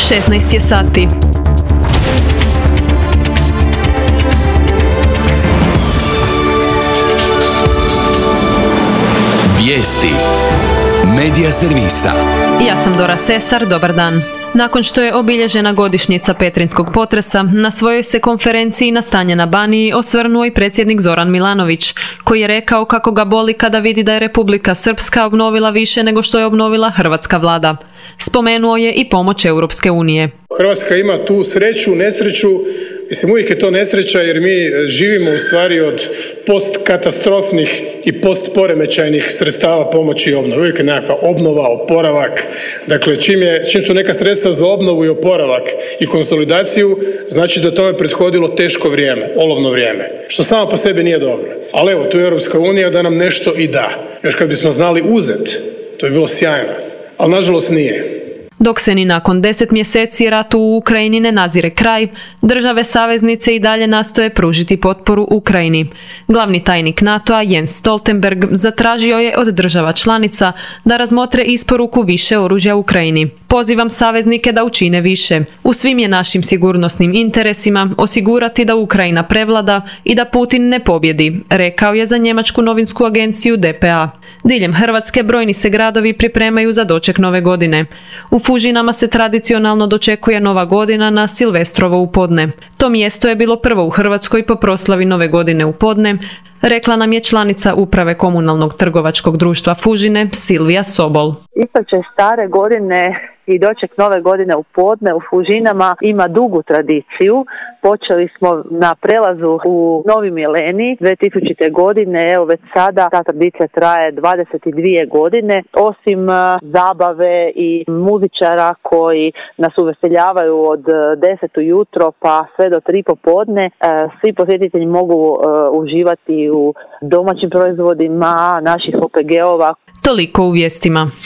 16 je sati. Vijesti Medija servisa. Ja sam Dora Sesar, dobar dan. Nakon što je obilježena godišnjica petrinjskog potresa, na svojoj se konferenciji na stanje na Baniji osvrnuo i predsjednik Zoran Milanović, koji je rekao kako ga boli kada vidi da je Republika Srpska obnovila više nego što je obnovila hrvatska vlada. Spomenuo je i pomoć Europske unije. Hrvatska ima tu sreću, nesreću. Mislim, uvijek je to nesreća jer mi živimo u stvari od postkatastrofnih i postporemećajnih sredstava pomoći i obnove. Uvijek je nekakva obnova, oporavak. Dakle, čim su neka sredstva za obnovu i oporavak i konsolidaciju, znači da tome prethodilo teško vrijeme, olovno vrijeme, što samo po sebi nije dobro. Ali evo, tu je Europska unija da nam nešto i da. Još kad bismo znali uzet, to je bilo sjajno. Ali nažalost nije. Dok se ni nakon 10 mjeseci ratu u Ukrajini ne nazire kraj, države saveznice i dalje nastoje pružiti potporu Ukrajini. Glavni tajnik NATO-a Jens Stoltenberg zatražio je od država članica da razmotre isporuku više oružja Ukrajini. Pozivam saveznike da učine više. U svim je našim sigurnosnim interesima osigurati da Ukrajina prevlada i da Putin ne pobjedi, rekao je za njemačku novinsku agenciju DPA. Diljem Hrvatske brojni se gradovi pripremaju za doček nove godine. U Fužinama se tradicionalno dočekuje Nova godina na Silvestrovo u podne. To mjesto je bilo prvo u Hrvatskoj po proslavi Nove godine u podne, rekla nam je članica uprave komunalnog trgovačkog društva Fužine Silvija Sobol. Ispraćaj stare godine i doček nove godine u podne u Fužinama ima dugu tradiciju. Počeli smo na prelazu u Novi milenij 2000. godine, evo već sada ta tradicija traje 22 godine. Osim zabave i muzičara koji nas uveseljavaju od 10 ujutro pa sve do 3 popodne, svi posjetitelji mogu uživati u domaćim proizvodima naših OPG-ova. Toliko u vijestima.